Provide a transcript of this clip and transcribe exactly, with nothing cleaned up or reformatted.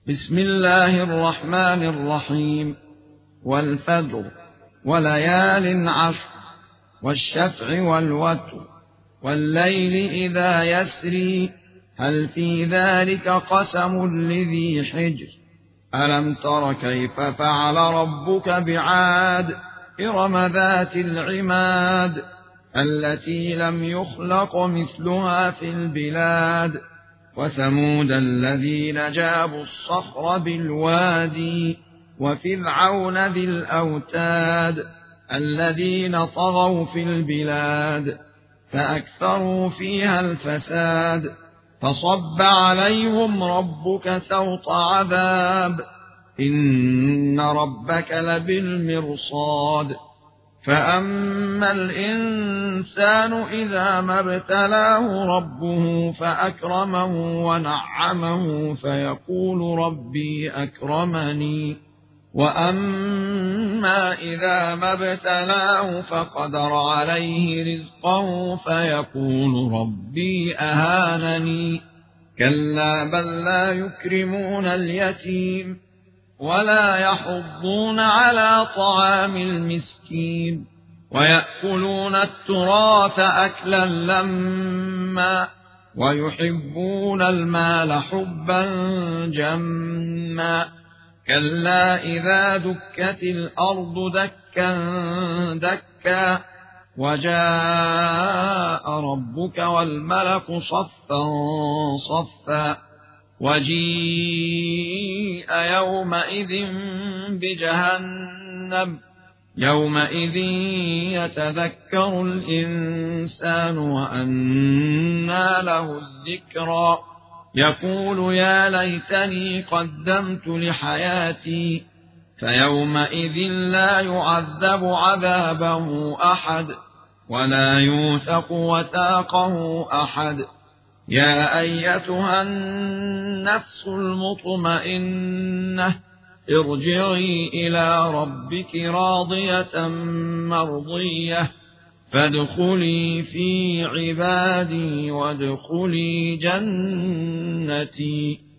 بسم الله الرحمن الرحيم. والفجر وليال عشر والشفع والوتر والليل إذا يسري هل في ذلك قسم لذي حجر ألم تر كيف فعل ربك بعاد إرم ذات العماد التي لم يخلق مثلها في البلاد وثمود الذين جابوا الصخر بالوادي وفرعون ذي الأوتاد الذين طغوا في البلاد فأكثروا فيها الفساد فصب عليهم ربك سوط عذاب إن ربك لبالمرصاد فأما الإنسان إذا ما ابتلاه ربه فأكرمه ونعمه فيقول ربي أكرمني وأما إذا ما ابتلاه فقدر عليه رزقه فيقول ربي أهانني كلا بل لا يكرمون اليتيم ولا يحضون على طعام المسكين ويأكلون التراث أكلا لما ويحبون المال حبا جما كلا إذا دكت الأرض دكا دكا وجاء ربك والملك صفا صفا وجيء يومئذ بجهنم يومئذ يتذكر الإنسان وأنى له الذكرى يقول يا ليتني قدمت لحياتي فيومئذ لا يعذب عذابه أحد ولا يوثق وثاقه أحد يا أيتها النفس المطمئنة ارجعي إلى ربك راضية مرضية فادخلي في عبادي وادخلي جنتي.